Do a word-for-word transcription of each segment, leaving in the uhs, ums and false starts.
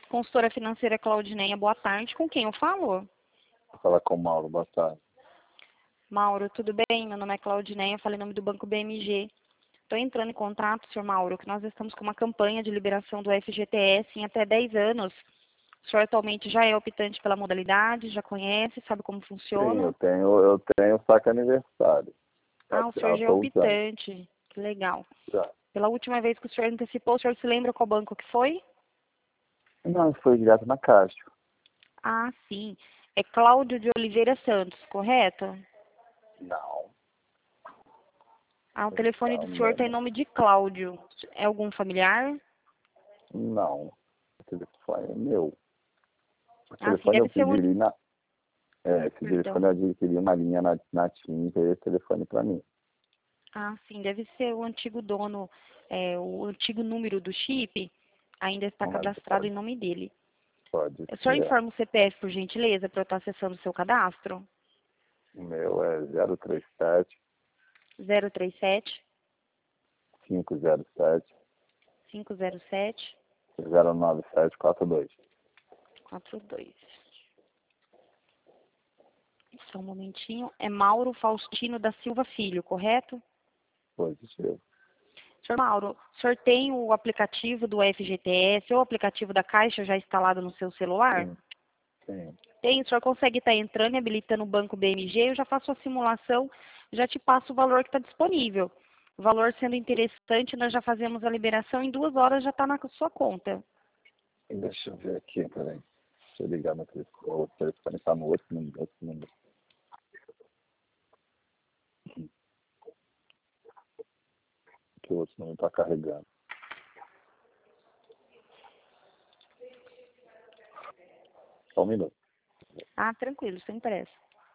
Consultora financeira Claudineia, boa tarde. Com quem eu falo? Vou falar com o Mauro, boa tarde. Mauro, tudo bem? Meu nome é Claudineia, eu falei em nome do Banco B M G. Estou entrando em contato, senhor Mauro, que nós estamos com uma campanha de liberação do F G T S em até dez anos. O senhor atualmente já é optante pela modalidade, já conhece, sabe como funciona? Sim, eu tenho, eu tenho saque aniversário. Ah, o senhor já é optante. Que legal. Já. Pela última vez que o senhor antecipou, o senhor se lembra qual banco que foi? Não, foi direto na Caixa. Ah, sim. É Cláudio de Oliveira Santos, correto? Não. Ah, o telefone Não, do senhor tem não. nome de Cláudio. É algum familiar? Não. O telefone é meu. O Ah, sim, telefone eu deve ser o... pedi na... É, esse Perdão. telefone eu adquiri uma linha na, na TIM, e esse telefone para mim. Ah, sim, deve ser o antigo dono, é, o antigo número do chip ainda está Mas cadastrado pode, em nome dele. pode O senhor ser. informa o C P F, por gentileza, para eu estar acessando o seu cadastro? O meu é zero três sete, zero três sete, cinco zero sete, cinco zero sete, zero nove sete quatro dois. quatro dois. Só um momentinho. É Mauro Faustino da Silva Filho, correto? Positivo. Senhor Mauro, o senhor tem o aplicativo do F G T S ou o aplicativo da Caixa já instalado no seu celular? Sim, sim. Tem, o senhor consegue estar entrando e habilitando o banco B M G, eu já faço a simulação, já te passo o valor que está disponível. O valor sendo interessante, nós já fazemos a liberação, em duas horas já está na sua conta. Deixa eu ver aqui, peraí. Deixa eu ligar meu telefone. O telefone está no outro número. Outro número. Que o outro número está carregando. Só um minuto. Ah, tranquilo, sem pressa.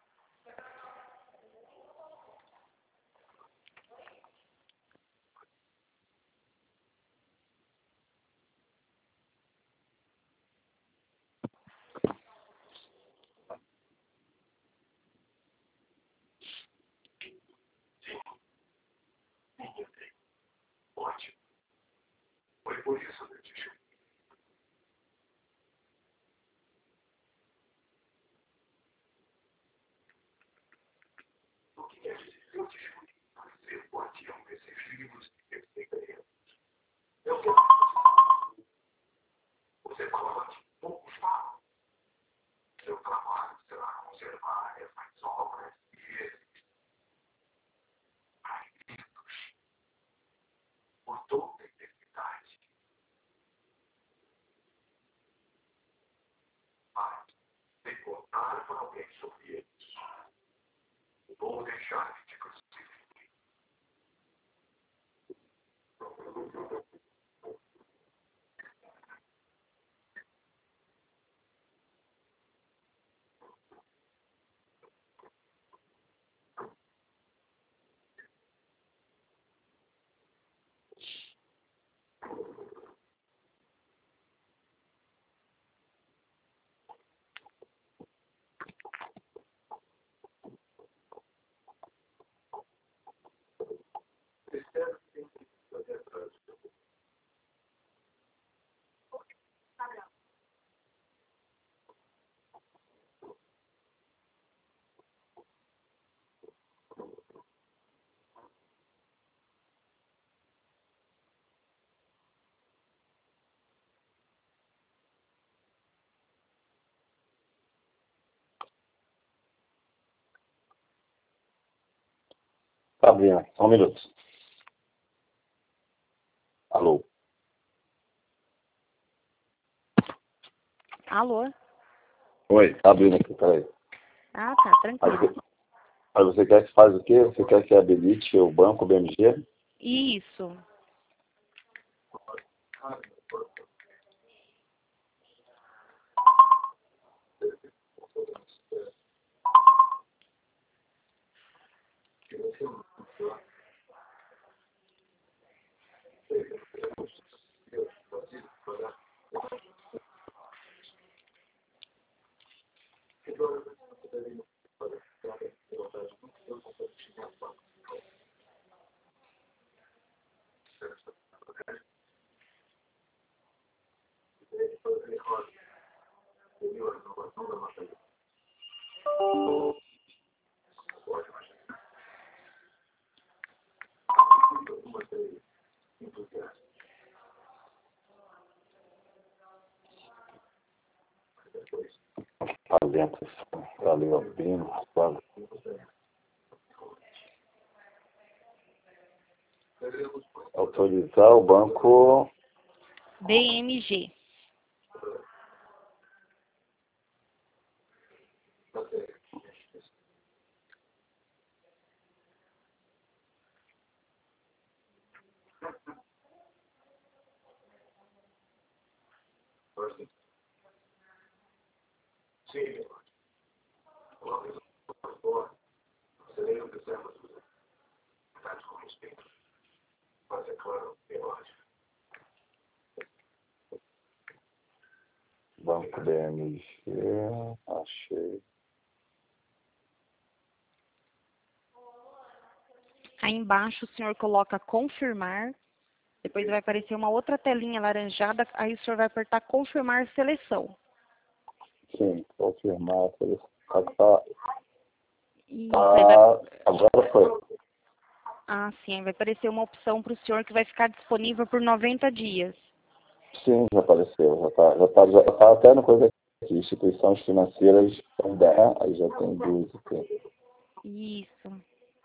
Fabiana, só um minuto. Alô? Alô? Oi, tá abrindo aqui, peraí. Ah, tá, Aí tranquilo. você, aí você quer que faz o quê? Você quer que habilite o banco B M G? Isso. Aliança Aliobino, sabe? Autorizar o banco B M G. Banco B M G, achei. Aí embaixo o senhor coloca confirmar. Depois vai aparecer uma outra telinha laranjada. Aí o senhor vai apertar confirmar seleção. Sim, confirmar. Tá, tá, Isso, aí vai... tá, agora foi. Ah, sim. Aí vai aparecer uma opção para o senhor que vai ficar disponível por noventa dias. Sim, já apareceu. Já tá, já tá, já tá até no coisa aqui. Instituições financeiras também. Aí já tem duas aqui. Isso.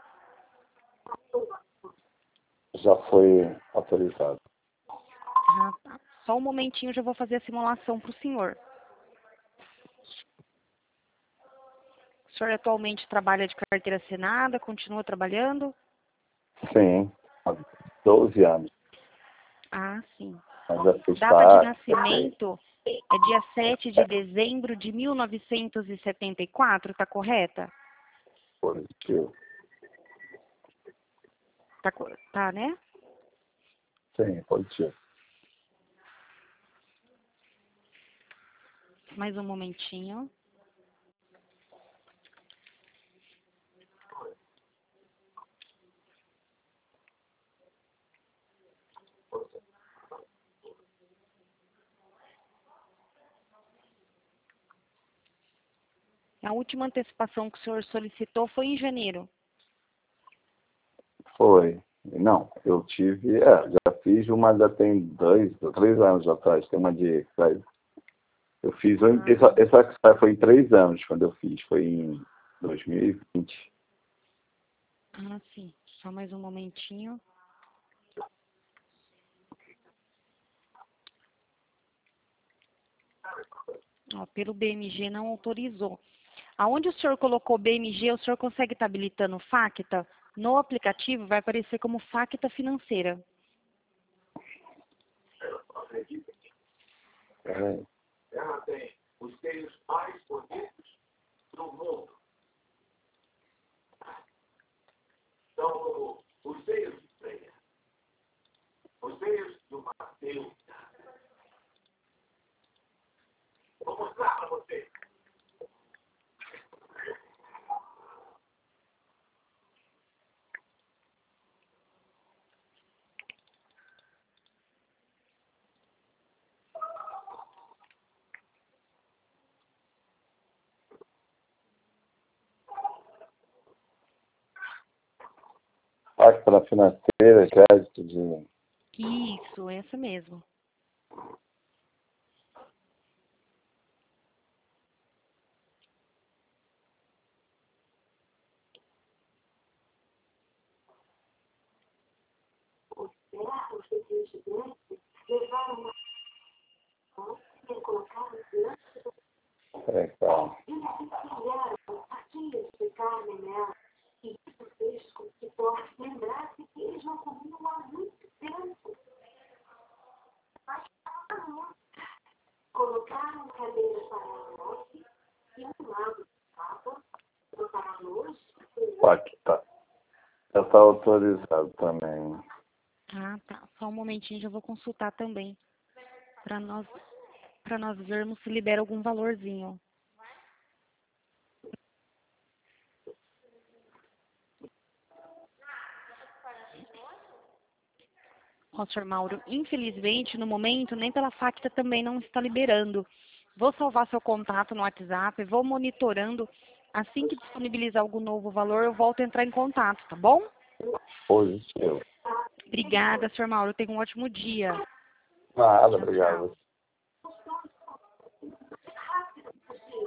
Já foi autorizado. Ah, tá. Só um momentinho, já vou fazer a simulação para o senhor. O senhor atualmente trabalha de carteira assinada, continua trabalhando? Sim, há doze anos. Ah, sim. Mas já fiz Data de parte. nascimento é dia sete de dezembro de mil novecentos e setenta e quatro, tá correta? Positivo. Tá, co- tá, né? Sim, positivo. Mais um momentinho. A última antecipação que o senhor solicitou foi em janeiro. Foi. Não, eu tive, é, já fiz uma, já tem dois, três anos atrás, tem uma de, eu fiz, um- Ah, essa, essa que sai foi em três anos quando eu fiz, foi em dois mil e vinte. ah, sim. Só mais um momentinho. Ó, pelo B M G não autorizou. Aonde o senhor colocou B M G, o senhor consegue estar habilitando Facta? No aplicativo vai aparecer como Facta financeira. É, Ela tem os seios mais bonitos do mundo. São os seios de Freia. Os seios do Mateus. Vou mostrar para você. Facta financeira, crédito de, Isso, essa mesmo. é, calma. Facta. Já está autorizado também. Ah, tá. Só um momentinho, já vou consultar também. Para nós, para nós vermos se libera algum valorzinho. Ó, senhor Mauro, infelizmente, no momento, nem pela Facta também não está liberando. Vou salvar seu contato no WhatsApp, vou monitorando. Assim que disponibilizar algum novo valor, eu volto a entrar em contato, tá bom? Positivo. Obrigada, senhor Mauro. Tenha um ótimo dia. Nada, Tchau, obrigado. tchau.